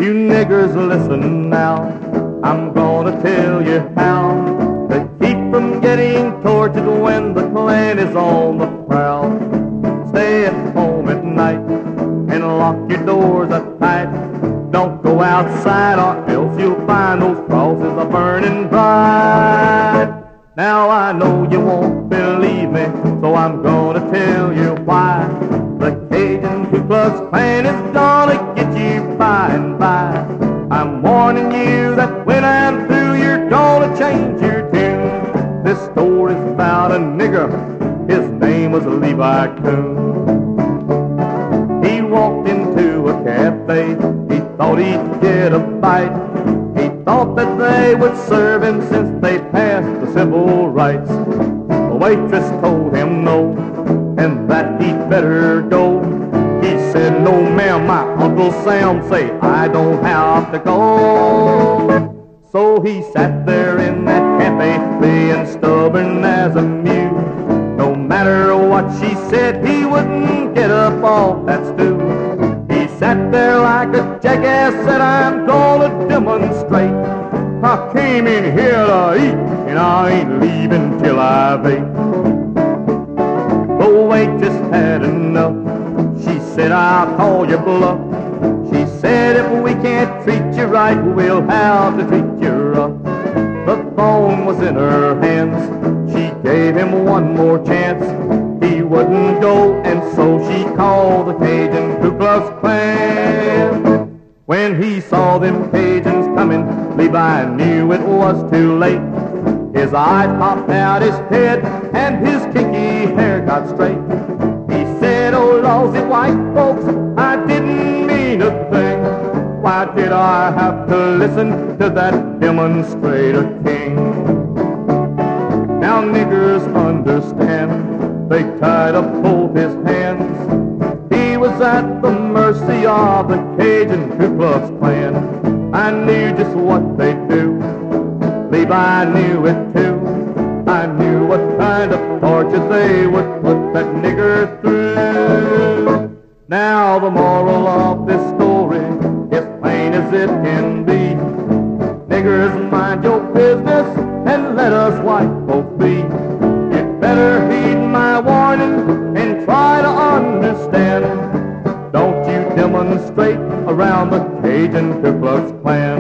You niggers listen now, I'm gonna tell you how to keep from getting tortured when the Klan is on the prowl. Stay at home at night and lock your doors up tight. Don't go outside or else you'll find those crosses are burning bright. Now I know you won't believe me, so I'm gonna tell you why. The Cajun Ku Klux Klan is gonna get you by and by. I'm warning you that when I'm through, you're gonna change your tune. This story's about a nigger, his name was Levi Coon. He walked into a cafe, he thought he'd get a bite. He thought that they would serve him since they passed the civil rights. The waitress told him no, and that he'd better go. He said, no ma'am, my Uncle Sam say I don't have to go. So he sat there in that cafe, being stubborn as a mule. No matter what she said, he wouldn't get up off that stool. He sat there like a jackass, said I'm gonna demonstrate. I came in here to eat, and I ain't leaving till I've ate. The waitress had enough. She said, I'll call your bluff. She said, if we can't treat you right, we'll have to treat you rough. The phone was in her hands. She gave him one more chance. He wouldn't go, and so she called the Cajun Ku Klux Klan. When he saw them Cajuns coming, Levi knew it was too late. His eye popped out his head, and his kinky hair got straight. He said, oh, lousy white folks, I didn't mean a thing. Why did I have to listen to that demonstrator king? Now niggers understand, they tied up both his hands. He was at the mercy of the Cajun Ku Klux Klan. I knew just what they'd do, Levi knew it too. I knew what kind of torture they would put that nigger through. Now the moral of this story is plain as it can be. Niggers, mind your business and let us white folk be. You'd better heed my warning and try to understand. Don't you demonstrate around the Cajun Ku Klux Klan.